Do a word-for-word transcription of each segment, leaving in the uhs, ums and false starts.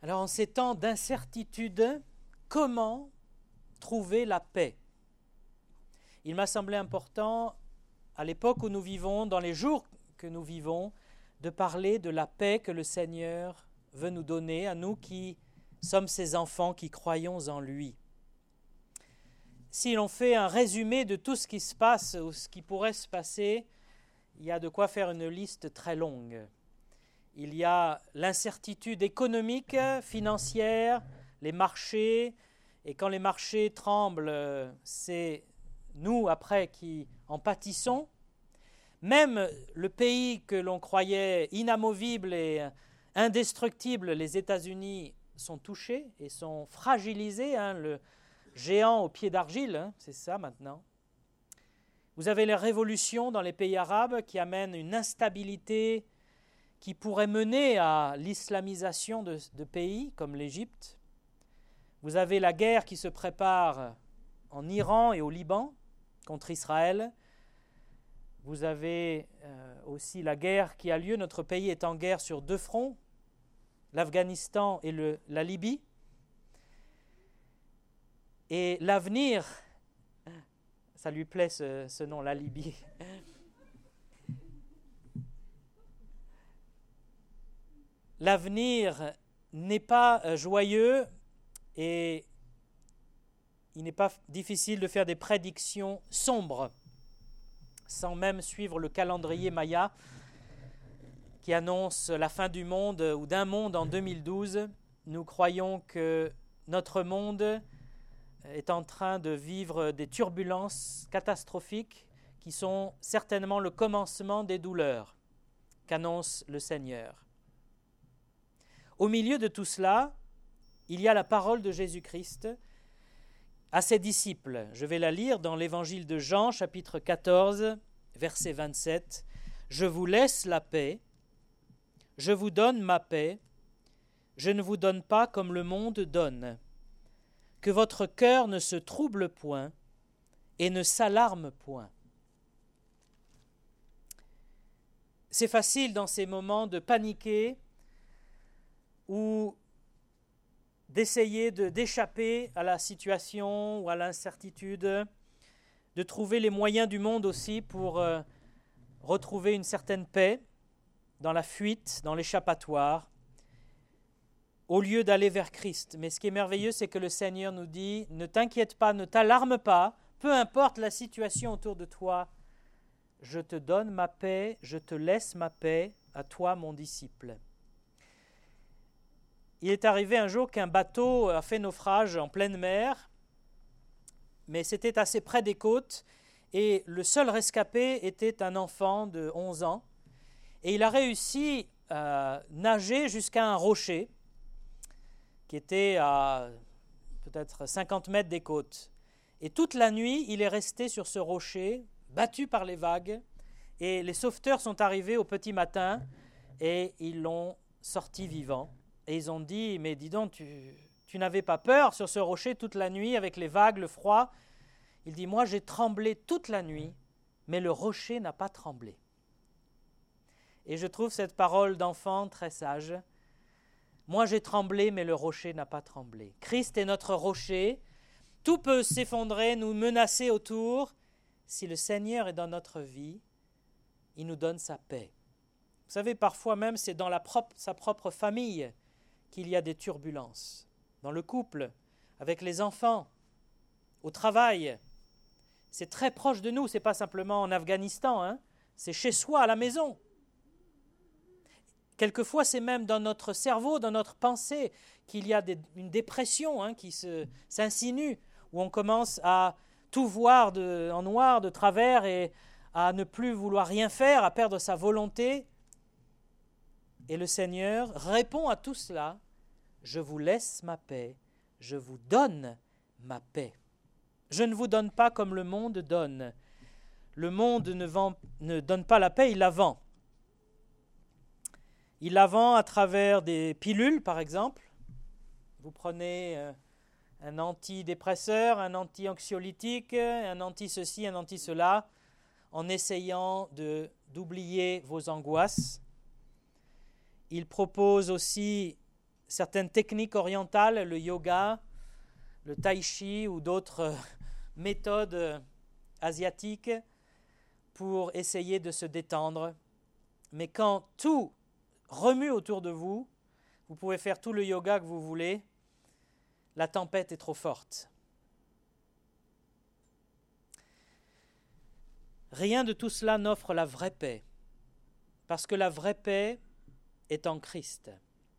Alors, en ces temps d'incertitude, comment trouver la paix? Il m'a semblé important, à l'époque où nous vivons, dans les jours que nous vivons, de parler de la paix que le Seigneur veut nous donner, à nous qui sommes ses enfants, qui croyons en lui. Si l'on fait un résumé de tout ce qui se passe ou ce qui pourrait se passer, il y a de quoi faire une liste très longue. Il y a l'incertitude économique, financière, les marchés, et quand les marchés tremblent, c'est nous après qui en pâtissons. Même le pays que l'on croyait inamovible et indestructible, les États-Unis, sont touchés et sont fragilisés, hein, le géant au pied d'argile, hein, c'est ça maintenant. Vous avez les révolutions dans les pays arabes qui amènent une instabilité qui pourrait mener à l'islamisation de, de pays comme l'Égypte. Vous avez la guerre qui se prépare en Iran et au Liban contre Israël. Vous avez euh, aussi la guerre qui a lieu. Notre pays est en guerre sur deux fronts, l'Afghanistan et le, la Libye. Et l'avenir, ça lui plaît ce, ce nom, la Libye. L'avenir n'est pas joyeux et il n'est pas difficile de faire des prédictions sombres sans même suivre le calendrier Maya qui annonce la fin du monde ou d'un monde en deux mille douze. Nous croyons que notre monde est en train de vivre des turbulences catastrophiques qui sont certainement le commencement des douleurs qu'annonce le Seigneur. Au milieu de tout cela, il y a la parole de Jésus-Christ à ses disciples. Je vais la lire dans l'Évangile de Jean, chapitre quatorze, verset vingt-sept. « Je vous laisse la paix, je vous donne ma paix, je ne vous donne pas comme le monde donne. Que votre cœur ne se trouble point et ne s'alarme point. » C'est facile dans ces moments de paniquer ou d'essayer de, d'échapper à la situation ou à l'incertitude, de trouver les moyens du monde aussi pour euh, retrouver une certaine paix dans la fuite, dans l'échappatoire, au lieu d'aller vers Christ. Mais ce qui est merveilleux, c'est que le Seigneur nous dit « Ne t'inquiète pas, ne t'alarme pas, peu importe la situation autour de toi, je te donne ma paix, je te laisse ma paix, à toi mon disciple. » Il est arrivé un jour qu'un bateau a fait naufrage en pleine mer, mais c'était assez près des côtes, et le seul rescapé était un enfant de onze ans, et il a réussi à nager jusqu'à un rocher qui était à peut-être cinquante mètres des côtes. Et toute la nuit, il est resté sur ce rocher, battu par les vagues, et les sauveteurs sont arrivés au petit matin, et ils l'ont sorti vivant. Et ils ont dit, mais dis donc, tu, tu n'avais pas peur sur ce rocher toute la nuit avec les vagues, le froid? Il dit, moi j'ai tremblé toute la nuit, mais le rocher n'a pas tremblé. Et je trouve cette parole d'enfant très sage. Moi j'ai tremblé, mais le rocher n'a pas tremblé. Christ est notre rocher. Tout peut s'effondrer, nous menacer autour. Si le Seigneur est dans notre vie, il nous donne sa paix. Vous savez, parfois même, c'est dans la propre, sa propre famille qu'il y a des turbulences. Dans le couple, avec les enfants, au travail. C'est très proche de nous, ce n'est pas simplement en Afghanistan, hein, c'est chez soi, à la maison. Quelquefois, c'est même dans notre cerveau, dans notre pensée, qu'il y a des, une dépression hein, qui se, s'insinue, où on commence à tout voir de, en noir, de travers, et à ne plus vouloir rien faire, à perdre sa volonté. Et le Seigneur répond à tout cela, « Je vous laisse ma paix, je vous donne ma paix. Je ne vous donne pas comme le monde donne. Le monde ne, vend, ne donne pas la paix, il la vend. Il la vend à travers des pilules, par exemple. Vous prenez euh, un antidépresseur, un anti-anxiolytique, un anti-ceci, un anti-cela, en essayant de, d'oublier vos angoisses. Il propose aussi certaines techniques orientales, le yoga, le tai chi ou d'autres méthodes asiatiques pour essayer de se détendre. Mais quand tout remue autour de vous, vous pouvez faire tout le yoga que vous voulez, la tempête est trop forte. Rien de tout cela n'offre la vraie paix, parce que la vraie paix est en Christ.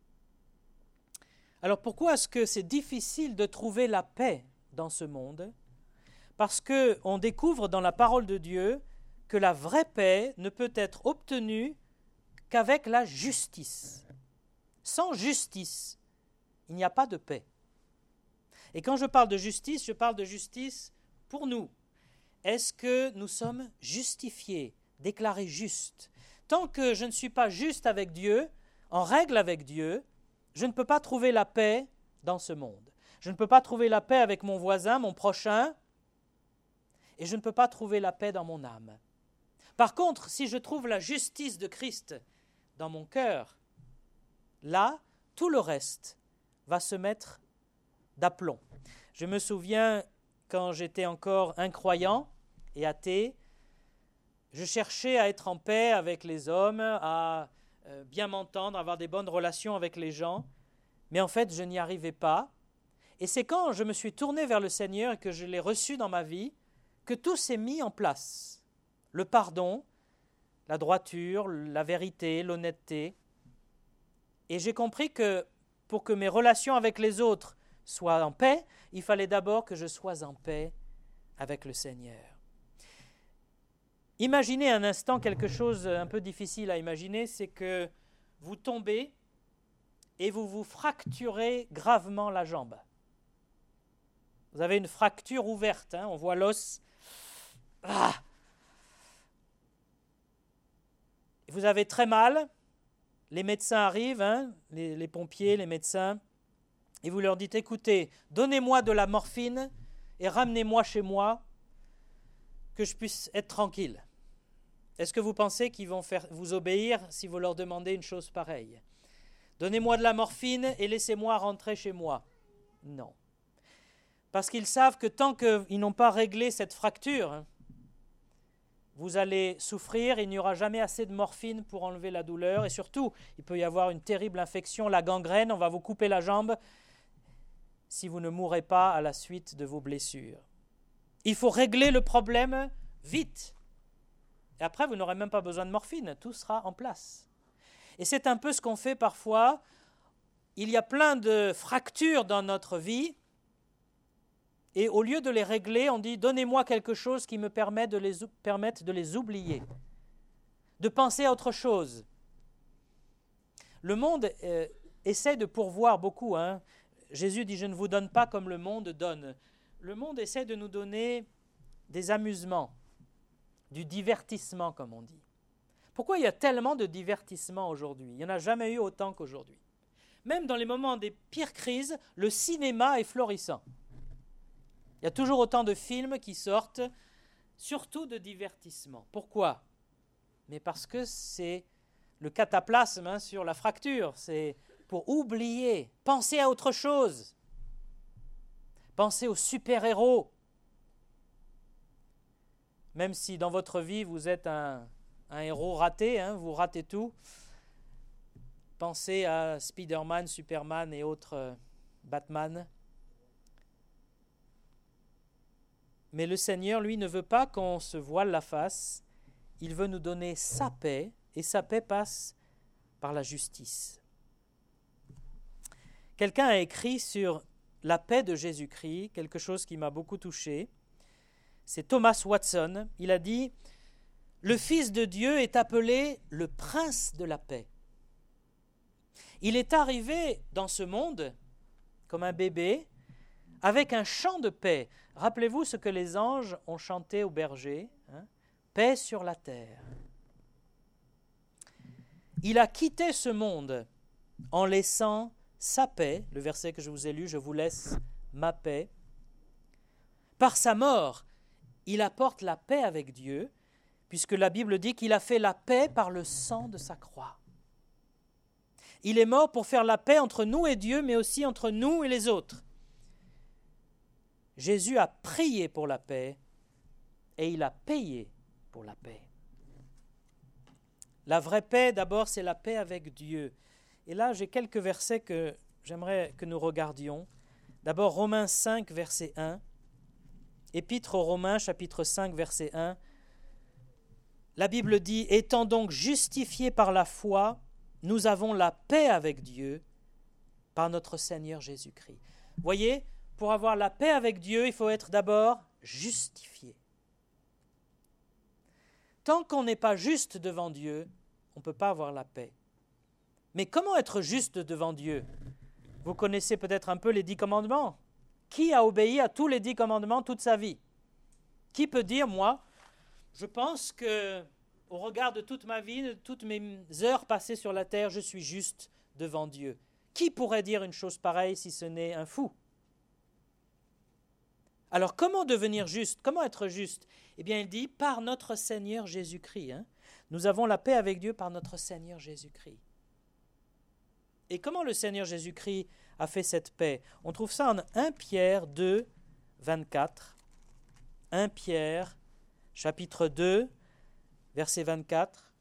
Alors pourquoi est-ce que c'est difficile de trouver la paix dans ce monde? Parce qu'on découvre dans la parole de Dieu que la vraie paix ne peut être obtenue qu'avec la justice. Sans justice, il n'y a pas de paix. Et quand je parle de justice, je parle de justice pour nous. Est-ce que nous sommes justifiés, déclarés justes? Tant que je ne suis pas juste avec Dieu, en règle avec Dieu, je ne peux pas trouver la paix dans ce monde. Je ne peux pas trouver la paix avec mon voisin, mon prochain, et je ne peux pas trouver la paix dans mon âme. Par contre, si je trouve la justice de Christ dans mon cœur, là, tout le reste va se mettre d'aplomb. Je me souviens, quand j'étais encore incroyant et athée, je cherchais à être en paix avec les hommes, à euh, bien m'entendre, à avoir des bonnes relations avec les gens, mais en fait, je n'y arrivais pas. Et c'est quand je me suis tourné vers le Seigneur et que je l'ai reçu dans ma vie, que tout s'est mis en place. Le pardon, la droiture, la vérité, l'honnêteté. Et j'ai compris que pour que mes relations avec les autres soient en paix, il fallait d'abord que je sois en paix avec le Seigneur. Imaginez un instant quelque chose un peu difficile à imaginer, c'est que vous tombez et vous vous fracturez gravement la jambe. Vous avez une fracture ouverte, hein, on voit l'os. Ah! Vous avez très mal, les médecins arrivent, hein, les, les pompiers, les médecins, et vous leur dites, écoutez, donnez-moi de la morphine et ramenez-moi chez moi, que je puisse être tranquille. Est-ce que vous pensez qu'ils vont faire, vous obéir si vous leur demandez une chose pareille? Donnez-moi de la morphine et laissez-moi rentrer chez moi. Non. Parce qu'ils savent que tant qu'ils n'ont pas réglé cette fracture, vous allez souffrir, il n'y aura jamais assez de morphine pour enlever la douleur, et surtout, il peut y avoir une terrible infection, la gangrène, on va vous couper la jambe si vous ne mourrez pas à la suite de vos blessures. Il faut régler le problème vite. Et après, vous n'aurez même pas besoin de morphine, tout sera en place. Et c'est un peu ce qu'on fait parfois. Il y a plein de fractures dans notre vie, et au lieu de les régler, on dit « donnez-moi quelque chose qui me permet de les, permette de les oublier, de penser à autre chose ». Le monde euh, essaie de pourvoir beaucoup. Hein. Jésus dit « je ne vous donne pas comme le monde donne ». Le monde essaie de nous donner des amusements, du divertissement, comme on dit. Pourquoi il y a tellement de divertissement aujourd'hui? Il n'y en a jamais eu autant qu'aujourd'hui. Même dans les moments des pires crises, le cinéma est florissant. Il y a toujours autant de films qui sortent, surtout de divertissement. Pourquoi? Mais parce que c'est le cataplasme hein, sur la fracture. C'est pour oublier, penser à autre chose. Penser aux super-héros. Même si dans votre vie, vous êtes un, un héros raté, hein, vous ratez tout. Pensez à Spider-Man, Superman et autres euh, Batman. Mais le Seigneur, lui, ne veut pas qu'on se voile la face. Il veut nous donner sa paix, et sa paix passe par la justice. Quelqu'un a écrit sur la paix de Jésus-Christ, quelque chose qui m'a beaucoup touché. C'est Thomas Watson. Il a dit « Le Fils de Dieu est appelé le Prince de la paix. Il est arrivé dans ce monde comme un bébé, avec un chant de paix. » Rappelez-vous ce que les anges ont chanté au berger, hein, « Paix sur la terre ». Il a quitté ce monde en laissant sa paix, le verset que je vous ai lu, « Je vous laisse ma paix ». Par sa mort, il apporte la paix avec Dieu, puisque la Bible dit qu'il a fait la paix par le sang de sa croix. Il est mort pour faire la paix entre nous et Dieu, mais aussi entre nous et les autres. Jésus a prié pour la paix et il a payé pour la paix. La vraie paix, d'abord, c'est la paix avec Dieu. Et là, j'ai quelques versets que j'aimerais que nous regardions. D'abord, Romains cinq, verset un. Épître aux Romains, chapitre cinq, verset un. La Bible dit « Étant donc justifiés par la foi, nous avons la paix avec Dieu par notre Seigneur Jésus-Christ. » Voyez, pour avoir la paix avec Dieu, il faut être d'abord justifié. Tant qu'on n'est pas juste devant Dieu, on ne peut pas avoir la paix. Mais comment être juste devant Dieu? Vous connaissez peut-être un peu les dix commandements. Qui a obéi à tous les dix commandements toute sa vie? Qui peut dire, moi, je pense que, au regard de toute ma vie, de toutes mes heures passées sur la terre, je suis juste devant Dieu? Qui pourrait dire une chose pareille si ce n'est un fou? Alors, comment devenir juste? Comment être juste? Eh bien, il dit, par notre Seigneur Jésus-Christ. Hein, nous avons la paix avec Dieu par notre Seigneur Jésus-Christ. Et comment le Seigneur Jésus-Christ a fait cette paix? On trouve ça en premier Pierre deux, vingt-quatre. premier Pierre, chapitre deux, verset vingt-quatre.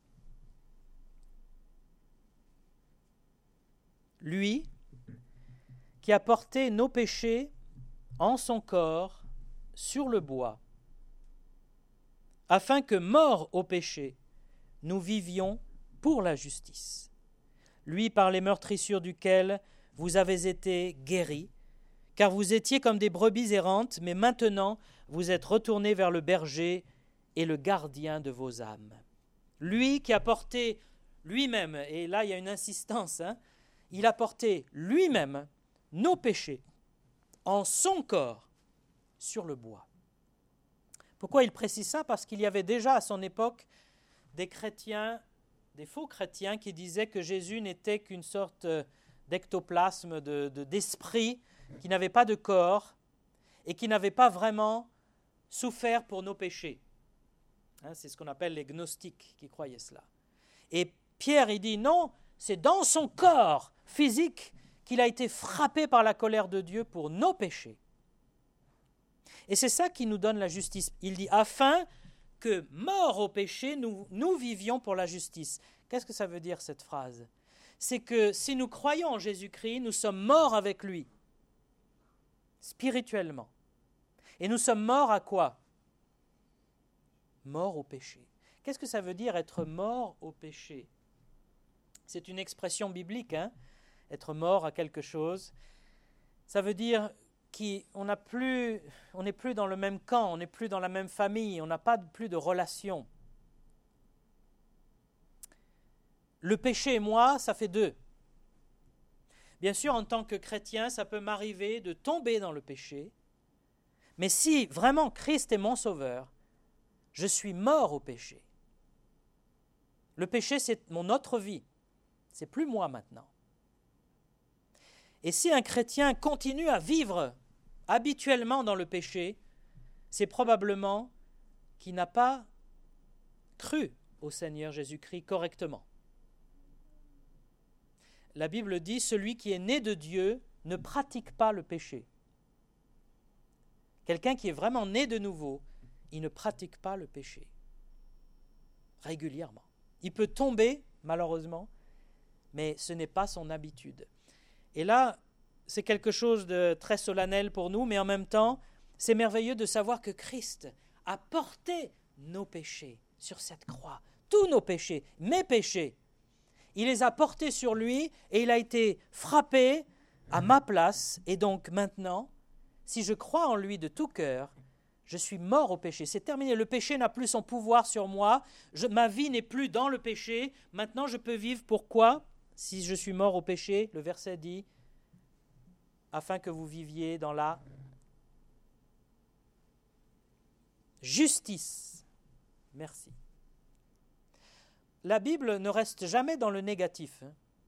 Lui, qui a porté nos péchés en son corps sur le bois, afin que, morts au péché, nous vivions pour la justice. Lui, par les meurtrissures duquel vous avez été guéris, car vous étiez comme des brebis errantes, mais maintenant vous êtes retournés vers le berger et le gardien de vos âmes. Lui qui a porté lui-même, et là il y a une insistance, hein, il a porté lui-même nos péchés en son corps sur le bois. Pourquoi il précise ça? Parce qu'il y avait déjà à son époque des chrétiens, des faux chrétiens qui disaient que Jésus n'était qu'une sorte d'ectoplasme, de, de, d'esprit, qui n'avait pas de corps et qui n'avait pas vraiment souffert pour nos péchés. Hein, c'est ce qu'on appelle les gnostiques qui croyaient cela. Et Pierre, il dit non, c'est dans son corps physique qu'il a été frappé par la colère de Dieu pour nos péchés. Et c'est ça qui nous donne la justice. Il dit, afin que, morts au péché, nous, nous vivions pour la justice. Qu'est-ce que ça veut dire, cette phrase? C'est que si nous croyons en Jésus-Christ, nous sommes morts avec lui, spirituellement. Et nous sommes morts à quoi? Morts au péché. Qu'est-ce que ça veut dire, être mort au péché? C'est une expression biblique, hein? Être mort à quelque chose. Ça veut dire qu'on n'a plus, on n'est plus dans le même camp, on n'est plus dans la même famille, on n'a pas plus de relation. Le péché et moi, ça fait deux. Bien sûr, en tant que chrétien, ça peut m'arriver de tomber dans le péché, mais si vraiment Christ est mon sauveur, je suis mort au péché. Le péché, c'est mon autre vie, c'est plus moi maintenant. Et si un chrétien continue à vivre habituellement dans le péché, c'est probablement qu'il n'a pas cru au Seigneur Jésus-Christ correctement. La Bible dit, celui qui est né de Dieu ne pratique pas le péché. Quelqu'un qui est vraiment né de nouveau, il ne pratique pas le péché régulièrement. Il peut tomber, malheureusement, mais ce n'est pas son habitude. Et là, c'est quelque chose de très solennel pour nous, mais en même temps, c'est merveilleux de savoir que Christ a porté nos péchés sur cette croix. Tous nos péchés, mes péchés. Il les a portés sur lui et il a été frappé à ma place. Et donc maintenant, si je crois en lui de tout cœur, je suis mort au péché. C'est terminé. Le péché n'a plus son pouvoir sur moi. Je, ma vie n'est plus dans le péché. Maintenant, je peux vivre. Pourquoi? Si je suis mort au péché, le verset dit, afin que vous viviez dans la justice. Merci. La Bible ne reste jamais dans le négatif.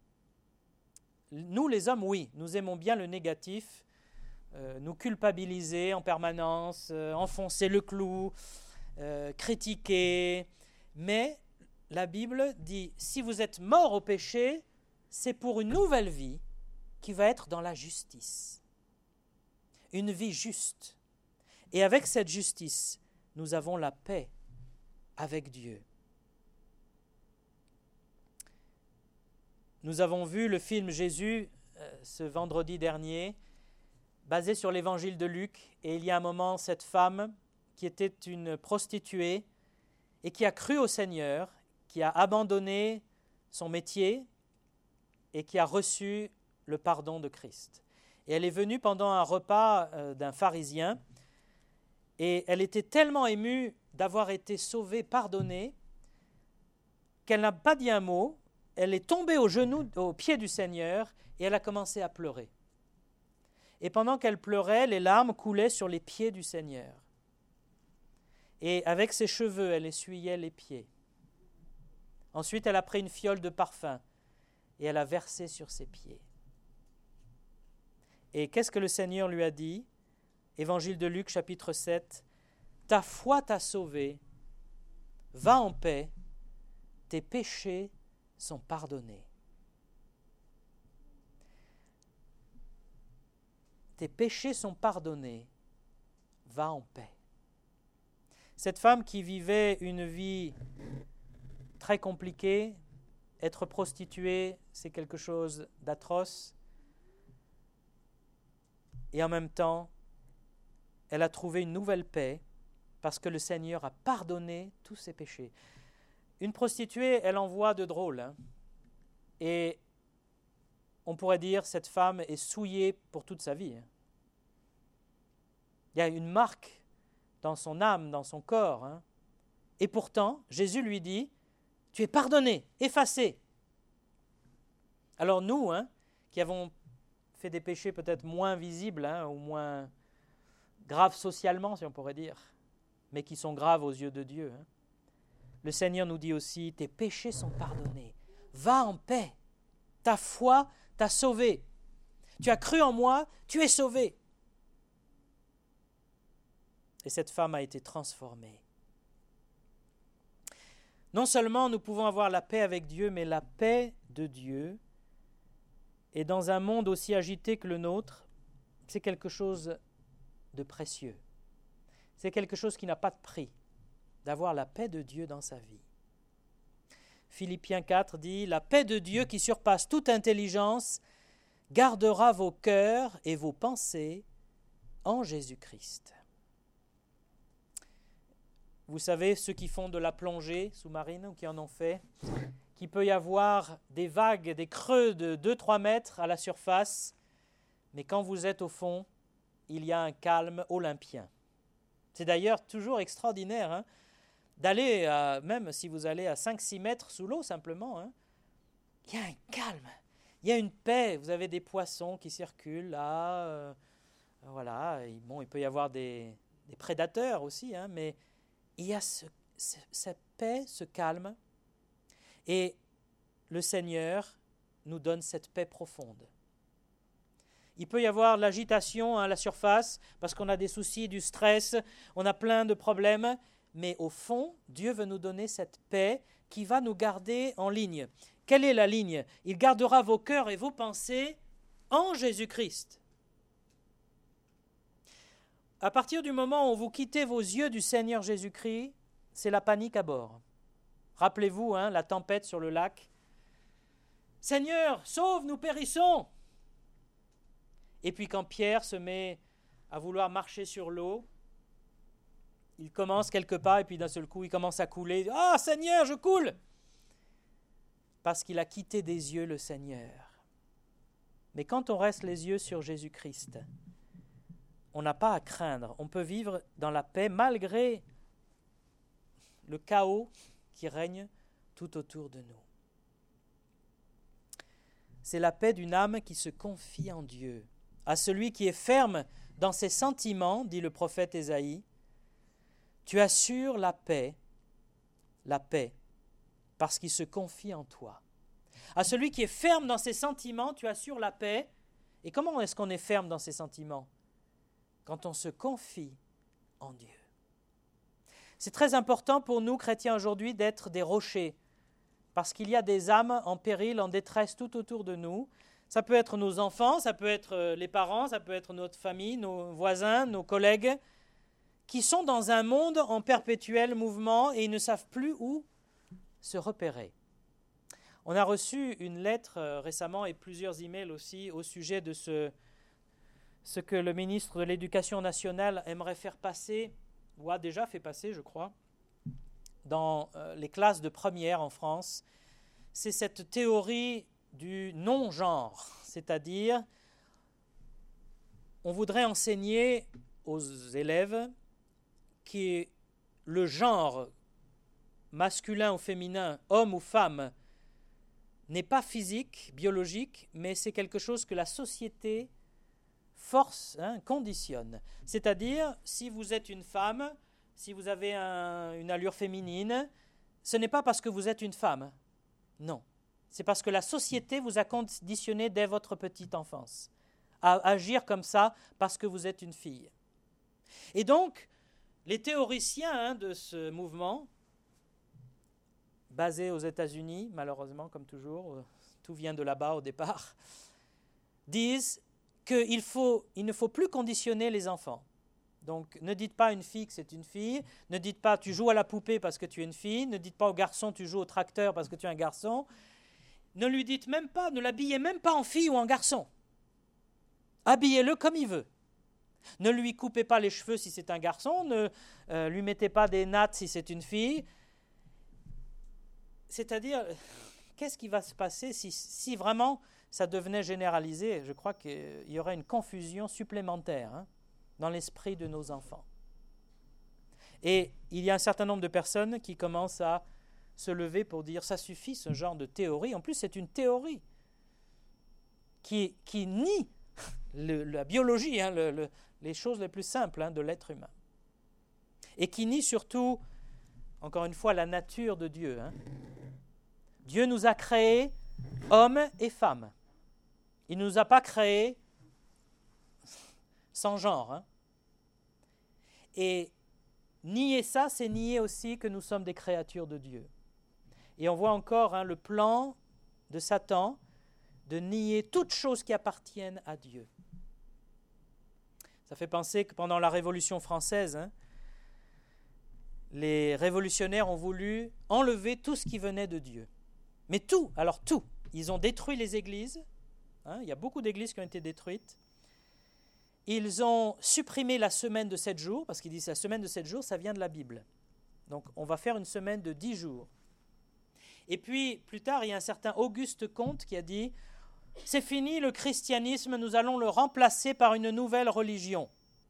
Nous, les hommes, oui, nous aimons bien le négatif, euh, nous culpabiliser en permanence, euh, enfoncer le clou, euh, critiquer. Mais la Bible dit, si vous êtes mort au péché, c'est pour une nouvelle vie qui va être dans la justice. Une vie juste. Et avec cette justice, nous avons la paix avec Dieu. Nous avons vu le film Jésus euh, ce vendredi dernier, basé sur l'évangile de Luc, et il y a un moment, cette femme qui était une prostituée et qui a cru au Seigneur, qui a abandonné son métier et qui a reçu le pardon de Christ. Et elle est venue pendant un repas euh, d'un pharisien, et elle était tellement émue d'avoir été sauvée, pardonnée, qu'elle n'a pas dit un mot. Elle est tombée aux genoux, aux pieds du Seigneur, et elle a commencé à pleurer. Et pendant qu'elle pleurait, les larmes coulaient sur les pieds du Seigneur. Et avec ses cheveux, elle essuyait les pieds. Ensuite, elle a pris une fiole de parfum et elle a versé sur ses pieds. Et qu'est-ce que le Seigneur lui a dit? Évangile de Luc, chapitre sept. « Ta foi t'a sauvé, va en paix, tes péchés sont pardonnés. » Tes péchés sont pardonnés, va en paix. Cette femme qui vivait une vie très compliquée, être prostituée, c'est quelque chose d'atroce. Et en même temps, elle a trouvé une nouvelle paix parce que le Seigneur a pardonné tous ses péchés. Une prostituée, elle en voit de drôles. Hein, et on pourrait dire cette femme est souillée pour toute sa vie. Hein. Il y a une marque dans son âme, dans son corps. Hein. Et pourtant, Jésus lui dit, tu es pardonné, effacé. Alors nous, hein, qui avons fait des péchés peut-être moins visibles, hein, ou moins graves socialement, si on pourrait dire, mais qui sont graves aux yeux de Dieu, hein, le Seigneur nous dit aussi, tes péchés sont pardonnés, va en paix, ta foi t'a sauvé, tu as cru en moi, tu es sauvé. Et cette femme a été transformée. Non seulement nous pouvons avoir la paix avec Dieu, mais la paix de Dieu, et dans un monde aussi agité que le nôtre, c'est quelque chose de précieux. C'est quelque chose qui n'a pas de prix, d'avoir la paix de Dieu dans sa vie. Philippiens quatre dit, « La paix de Dieu qui surpasse toute intelligence gardera vos cœurs et vos pensées en Jésus-Christ. » Vous savez, ceux qui font de la plongée sous-marine ou qui en ont fait, qu'il peut y avoir des vagues, des creux de deux à trois mètres à la surface, mais quand vous êtes au fond, il y a un calme olympien. C'est d'ailleurs toujours extraordinaire hein, d'aller, à, même si vous allez à cinq à six mètres sous l'eau simplement, hein, il y a un calme, il y a une paix. Vous avez des poissons qui circulent là, euh, voilà. Et bon, il peut y avoir des, des prédateurs aussi, hein, mais il y a ce, ce, cette paix, ce calme, et le Seigneur nous donne cette paix profonde. Il peut y avoir l'agitation à la surface, parce qu'on a des soucis, du stress, on a plein de problèmes, mais au fond, Dieu veut nous donner cette paix qui va nous garder en ligne. Quelle est la ligne? Il gardera vos cœurs et vos pensées en Jésus-Christ. À partir du moment où vous quittez vos yeux du Seigneur Jésus-Christ, c'est la panique à bord. Rappelez-vous, hein, la tempête sur le lac. « Seigneur, sauve, nous périssons !» Et puis quand Pierre se met à vouloir marcher sur l'eau, il commence quelque part et puis d'un seul coup, il commence à couler. « Ah, Seigneur, je coule !» Parce qu'il a quitté des yeux le Seigneur. Mais quand on reste les yeux sur Jésus-Christ, on n'a pas à craindre. On peut vivre dans la paix malgré le chaos qui règne tout autour de nous. C'est la paix d'une âme qui se confie en Dieu. À celui qui est ferme dans ses sentiments, dit le prophète Ésaïe, tu assures la paix, la paix, parce qu'il se confie en toi. À celui qui est ferme dans ses sentiments, tu assures la paix. Et comment est-ce qu'on est ferme dans ses sentiments? Quand on se confie en Dieu. C'est très important pour nous, chrétiens, aujourd'hui, d'être des rochers. parce qu'il y a des âmes en péril, en détresse tout autour de nous. Ça peut être nos enfants, ça peut être les parents, ça peut être notre famille, nos voisins, nos collègues, qui sont dans un monde en perpétuel mouvement et ils ne savent plus où se repérer. On a reçu une lettre euh, récemment et plusieurs emails aussi au sujet de ce, ce que le ministre de l'Éducation nationale aimerait faire passer, ou a déjà fait passer, je crois, dans euh, les classes de première en France. C'est cette théorie du non-genre, c'est-à-dire on voudrait enseigner aux élèves que le genre masculin ou féminin, homme ou femme, n'est pas physique, biologique, mais c'est quelque chose que la société force, hein, conditionne. C'est-à-dire, si vous êtes une femme, si vous avez un, une allure féminine, ce n'est pas parce que vous êtes une femme. Non. C'est parce que la société vous a conditionné dès votre petite enfance à agir comme ça parce que vous êtes une fille. Et donc, les théoriciens hein, de ce mouvement, basé aux États-Unis, malheureusement, comme toujours, euh, tout vient de là-bas au départ, disent qu'il faut, il ne faut plus conditionner les enfants. Donc, ne dites pas à une fille que c'est une fille, ne dites pas tu joues à la poupée parce que tu es une fille, ne dites pas au garçon tu joues au tracteur parce que tu es un garçon, ne lui dites même pas, ne l'habillez même pas en fille ou en garçon. Habillez-le comme il veut. Ne lui coupez pas les cheveux si c'est un garçon, ne euh, lui mettez pas des nattes si c'est une fille. C'est-à-dire, qu'est-ce qui va se passer si, si vraiment ça devenait généralisé? Je crois qu'il y aurait une confusion supplémentaire hein, dans l'esprit de nos enfants. Et il y a un certain nombre de personnes qui commencent à se lever pour dire ça suffit ce genre de théorie. En plus, c'est une théorie qui, qui nie le, la biologie, hein, le, le, les choses les plus simples hein, de l'être humain. Et qui nie surtout, encore une fois, la nature de Dieu. Hein. Dieu nous a créés hommes et femmes. Il ne nous a pas créés sans genre. Hein. Et nier ça, c'est nier aussi que nous sommes des créatures de Dieu. Et on voit encore hein, le plan de Satan de nier toutes choses qui appartiennent à Dieu. Ça fait penser que pendant la Révolution française, hein, les révolutionnaires ont voulu enlever tout ce qui venait de Dieu. Mais tout, alors tout. Ils ont détruit les églises. Hein, il y a beaucoup d'églises qui ont été détruites. Ils ont supprimé la semaine de sept jours, parce qu'ils disent que la semaine de sept jours, ça vient de la Bible. Donc on va faire une semaine de dix jours. Et puis, plus tard, il y a un certain Auguste Comte qui a dit « C'est fini le christianisme, nous allons le remplacer par une nouvelle religion. »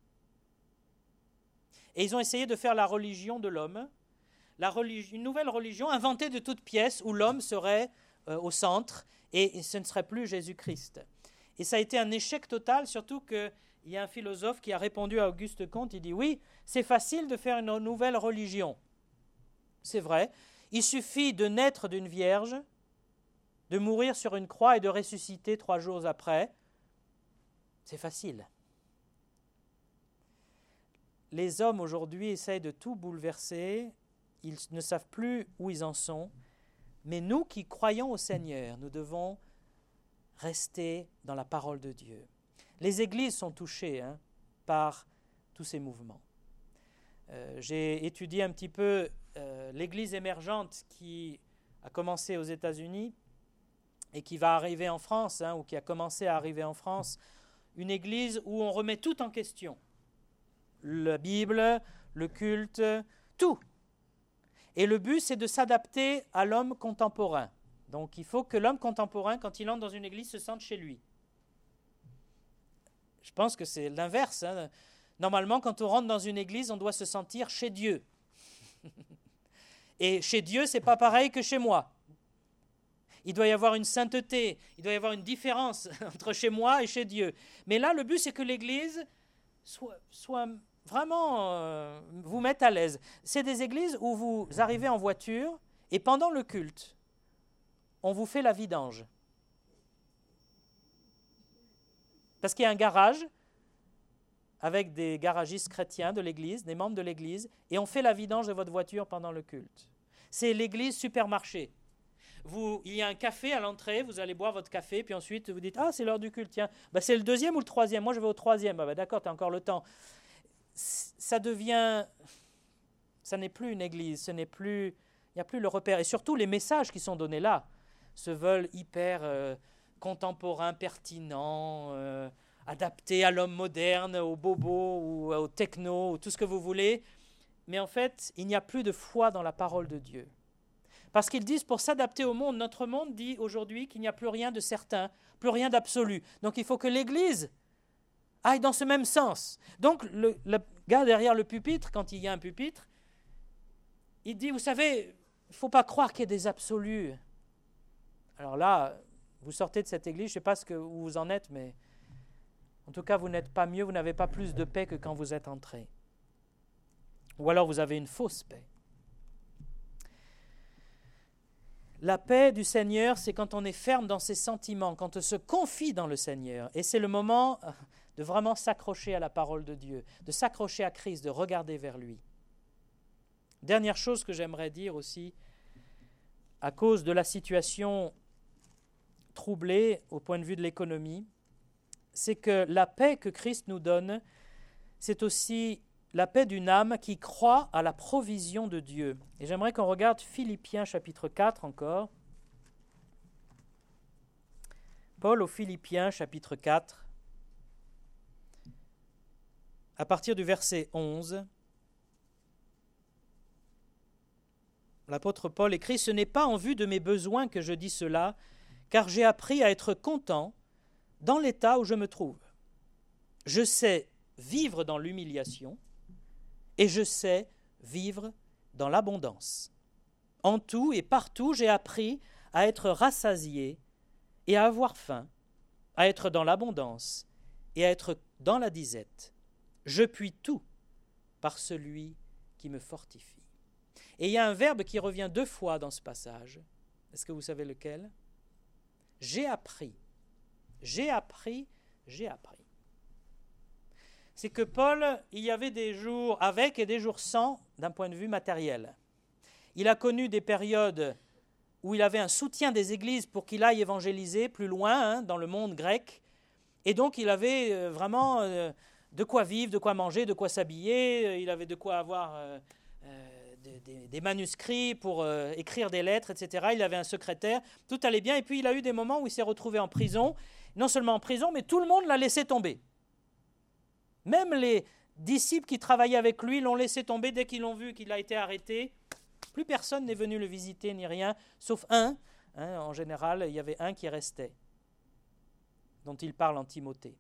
Et ils ont essayé de faire la religion de l'homme, la religi- une nouvelle religion inventée de toutes pièces où l'homme serait euh, au centre et ce ne serait plus Jésus-Christ. Et ça a été un échec total, surtout qu'il y a un philosophe qui a répondu à Auguste Comte, il dit « Oui, c'est facile de faire une nouvelle religion. » C'est vrai, il suffit de naître d'une vierge, de mourir sur une croix et de ressusciter trois jours après. C'est facile. Les hommes aujourd'hui essayent de tout bouleverser, ils ne savent plus où ils en sont, mais nous qui croyons au Seigneur, nous devons rester dans la parole de Dieu. Les églises sont touchées hein, par tous ces mouvements. Euh, j'ai étudié un petit peu euh, l'église émergente qui a commencé aux États-Unis et qui va arriver en France, hein, ou qui a commencé à arriver en France, une église où on remet tout en question. La Bible, le culte, tout. Et le but, c'est de s'adapter à l'homme contemporain. Donc, il faut que l'homme contemporain, quand il entre dans une église, se sente chez lui. Je pense que c'est l'inverse. Hein. Normalement, quand on rentre dans une église, on doit se sentir chez Dieu. Et chez Dieu, ce n'est pas pareil que chez moi. Il doit y avoir une sainteté, il doit y avoir une différence entre chez moi et chez Dieu. Mais là, le but, c'est que l'église soit, soit vraiment euh, vous mette à l'aise. C'est des églises où vous arrivez en voiture et pendant le culte, on vous fait la vidange. Parce qu'il y a un garage avec des garagistes chrétiens de l'église, des membres de l'église, et on fait la vidange de votre voiture pendant le culte. C'est l'église supermarché. Vous, il y a un café à l'entrée, vous allez boire votre café, puis ensuite vous dites « Ah, c'est l'heure du culte, tiens, ben, c'est le deuxième ou le troisième? Moi, je vais au troisième. Ah, ben, d'accord, tu as encore le temps. » Ça devient... Ça n'est plus une église, ce n'est plus... Il n'y a plus le repère. Et surtout, les messages qui sont donnés là se veulent hyper euh, contemporains, pertinents, euh, adaptés à l'homme moderne, au bobo ou au techno, ou tout ce que vous voulez. Mais en fait, il n'y a plus de foi dans la parole de Dieu. Parce qu'ils disent, pour s'adapter au monde, notre monde dit aujourd'hui qu'il n'y a plus rien de certain, plus rien d'absolu. Donc il faut que l'Église aille dans ce même sens. Donc le, le gars derrière le pupitre, quand il y a un pupitre, il dit, vous savez, il ne faut pas croire qu'il y ait des absolus. Alors là, vous sortez de cette église, je ne sais pas ce que, où vous en êtes, mais en tout cas, vous n'êtes pas mieux, vous n'avez pas plus de paix que quand vous êtes entré. Ou alors vous avez une fausse paix. La paix du Seigneur, c'est quand on est ferme dans ses sentiments, quand on se confie dans le Seigneur. Et c'est le moment de vraiment s'accrocher à la parole de Dieu, de s'accrocher à Christ, de regarder vers lui. Dernière chose que j'aimerais dire aussi, à cause de la situation troublée au point de vue de l'économie, c'est que la paix que Christ nous donne, c'est aussi la paix d'une âme qui croit à la provision de Dieu. Et j'aimerais qu'on regarde Philippiens chapitre quatre encore. Paul aux Philippiens chapitre quatre, à partir du verset onze. L'apôtre Paul écrit « Ce n'est pas en vue de mes besoins que je dis cela, car j'ai appris à être content dans l'état où je me trouve. Je sais vivre dans l'humiliation et je sais vivre dans l'abondance. En tout et partout, j'ai appris à être rassasié et à avoir faim, à être dans l'abondance et à être dans la disette. Je puis tout par celui qui me fortifie. » Et il y a un verbe qui revient deux fois dans ce passage. Est-ce que vous savez lequel? J'ai appris. J'ai appris, j'ai appris. C'est que Paul, il y avait des jours avec et des jours sans d'un point de vue matériel. Il a connu des périodes où il avait un soutien des églises pour qu'il aille évangéliser plus loin, hein, dans le monde grec. Et donc il avait vraiment euh, de quoi vivre, de quoi manger, de quoi s'habiller. Il avait de quoi avoir... Euh, euh, Des, des, des manuscrits pour euh, écrire des lettres, et cetera. Il avait un secrétaire, tout allait bien. Et puis il a eu des moments où il s'est retrouvé en prison, non seulement en prison, mais tout le monde l'a laissé tomber. Même les disciples qui travaillaient avec lui l'ont laissé tomber dès qu'ils l'ont vu qu'il a été arrêté. Plus personne n'est venu le visiter ni rien, sauf un. Hein, en général, il y avait un qui restait, dont il parle en Timothée.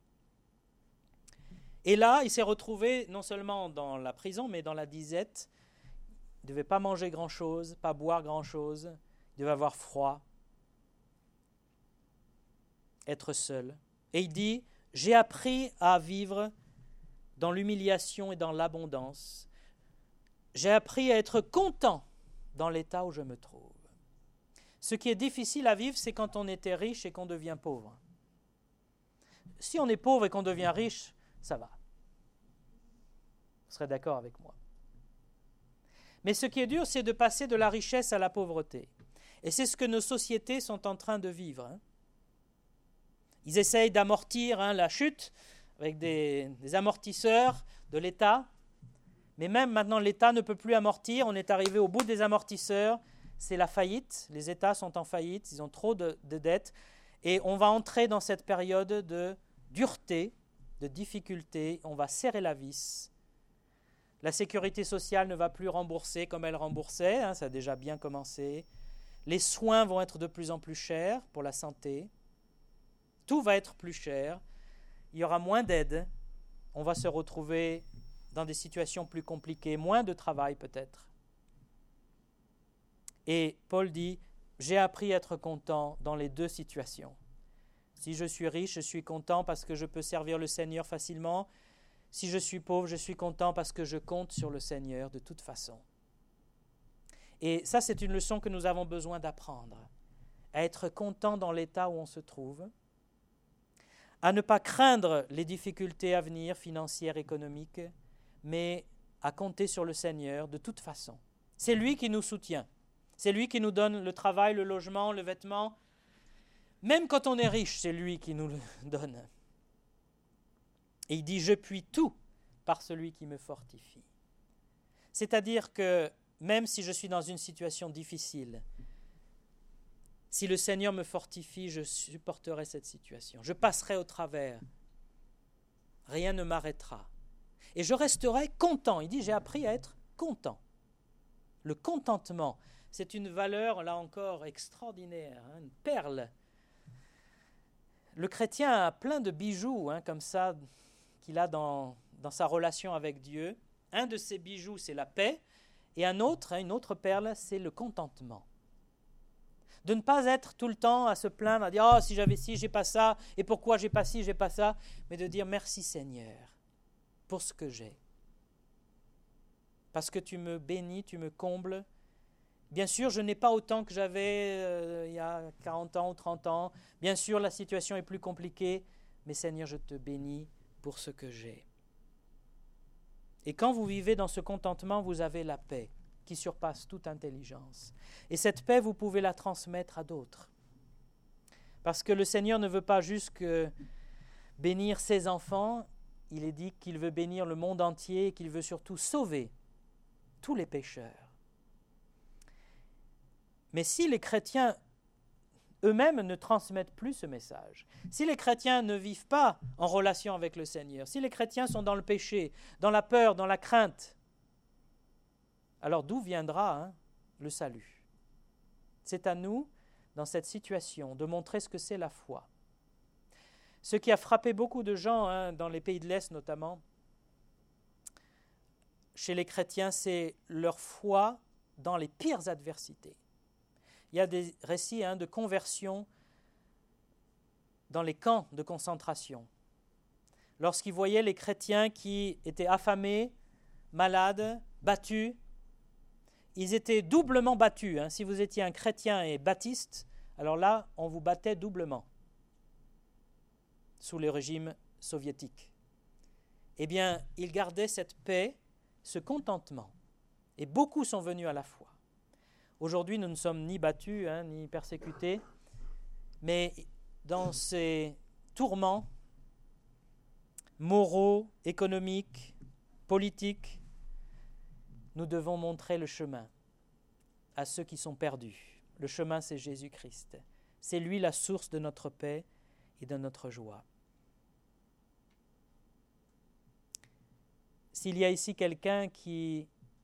Et là, il s'est retrouvé non seulement dans la prison, mais dans la disette. Il ne devait pas manger grand-chose, pas boire grand-chose, il devait avoir froid, être seul. Et il dit, j'ai appris à vivre dans l'humiliation et dans l'abondance. J'ai appris à être content dans l'état où je me trouve. Ce qui est difficile à vivre, c'est quand on était riche et qu'on devient pauvre. Si on est pauvre et qu'on devient riche, ça va. Vous serez d'accord avec moi. Mais ce qui est dur, c'est de passer de la richesse à la pauvreté. Et c'est ce que nos sociétés sont en train de vivre. Hein. Ils essayent d'amortir hein, la chute avec des, des amortisseurs de l'État. Mais même maintenant, l'État ne peut plus amortir. On est arrivé au bout des amortisseurs. C'est la faillite. Les États sont en faillite. Ils ont trop de, de dettes. Et on va entrer dans cette période de dureté, de difficulté. On va serrer la vis. La sécurité sociale ne va plus rembourser comme elle remboursait, hein, ça a déjà bien commencé. Les soins vont être de plus en plus chers pour la santé. Tout va être plus cher. Il y aura moins d'aide. On va se retrouver dans des situations plus compliquées, moins de travail peut-être. Et Paul dit, j'ai appris à être content dans les deux situations. Si je suis riche, je suis content parce que je peux servir le Seigneur facilement. Si je suis pauvre, je suis content parce que je compte sur le Seigneur de toute façon. Et ça, c'est une leçon que nous avons besoin d'apprendre. À être content dans l'état où on se trouve, à ne pas craindre les difficultés à venir, financières, économiques, mais à compter sur le Seigneur de toute façon. C'est lui qui nous soutient. C'est lui qui nous donne le travail, le logement, le vêtement. Même quand on est riche, c'est lui qui nous le donne. Et il dit « Je puis tout par celui qui me fortifie ». C'est-à-dire que même si je suis dans une situation difficile, si le Seigneur me fortifie, je supporterai cette situation. Je passerai au travers. Rien ne m'arrêtera. Et je resterai content. Il dit, j'ai appris à être content. Le contentement, c'est une valeur, là encore, extraordinaire, hein, une perle. Le chrétien a plein de bijoux, hein, comme ça, qu'il a dans, dans sa relation avec Dieu. Un de ces bijoux, c'est la paix. Et un autre, hein, une autre perle, c'est le contentement. De ne pas être tout le temps à se plaindre, à dire « Oh, si j'avais ci, j'ai pas ça, et pourquoi j'ai pas ci, j'ai pas ça », mais de dire « Merci Seigneur pour ce que j'ai. Parce que tu me bénis, tu me combles. Bien sûr, je n'ai pas autant que j'avais euh, il y a quarante ans ou trente ans. Bien sûr, la situation est plus compliquée, mais Seigneur, je te bénis pour ce que j'ai. » Et quand vous vivez dans ce contentement, vous avez la paix qui surpasse toute intelligence. Et cette paix, vous pouvez la transmettre à d'autres. Parce que le Seigneur ne veut pas juste que bénir ses enfants, il est dit qu'il veut bénir le monde entier et qu'il veut surtout sauver tous les pécheurs. Mais si les chrétiens eux-mêmes ne transmettent plus ce message, si les chrétiens ne vivent pas en relation avec le Seigneur, si les chrétiens sont dans le péché, dans la peur, dans la crainte, alors d'où viendra hein, le salut? C'est à nous, dans cette situation, de montrer ce que c'est la foi. Ce qui a frappé beaucoup de gens, hein, dans les pays de l'Est notamment, chez les chrétiens, c'est leur foi dans les pires adversités. Il y a des récits hein, de conversion dans les camps de concentration. Lorsqu'ils voyaient les chrétiens qui étaient affamés, malades, battus, ils étaient doublement battus. Hein. Si vous étiez un chrétien et baptiste, alors là, on vous battait doublement sous le régime soviétique. Eh bien, ils gardaient cette paix, ce contentement. Et beaucoup sont venus à la foi. Aujourd'hui, nous ne sommes ni battus, hein, ni persécutés, mais dans ces tourments moraux, économiques, politiques, nous devons montrer le chemin à ceux qui sont perdus. Le chemin, c'est Jésus-Christ. C'est lui la source de notre paix et de notre joie. S'il y a ici quelqu'un qui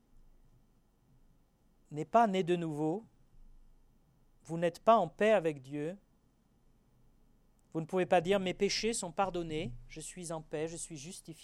n'est pas né de nouveau, vous n'êtes pas en paix avec Dieu, vous ne pouvez pas dire « mes péchés sont pardonnés, je suis en paix, je suis justifié ».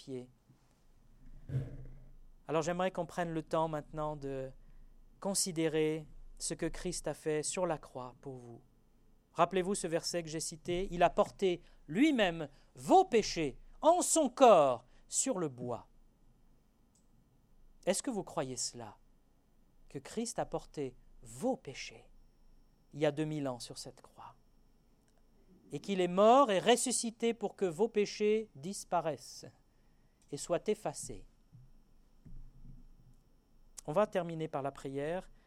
Alors j'aimerais qu'on prenne le temps maintenant de considérer ce que Christ a fait sur la croix pour vous. Rappelez-vous ce verset que j'ai cité, il a porté lui-même vos péchés en son corps sur le bois. Est-ce que vous croyez cela? Que Christ a porté vos péchés il y a deux mille ans sur cette croix et qu'il est mort et ressuscité pour que vos péchés disparaissent et soient effacés. On va terminer par la prière.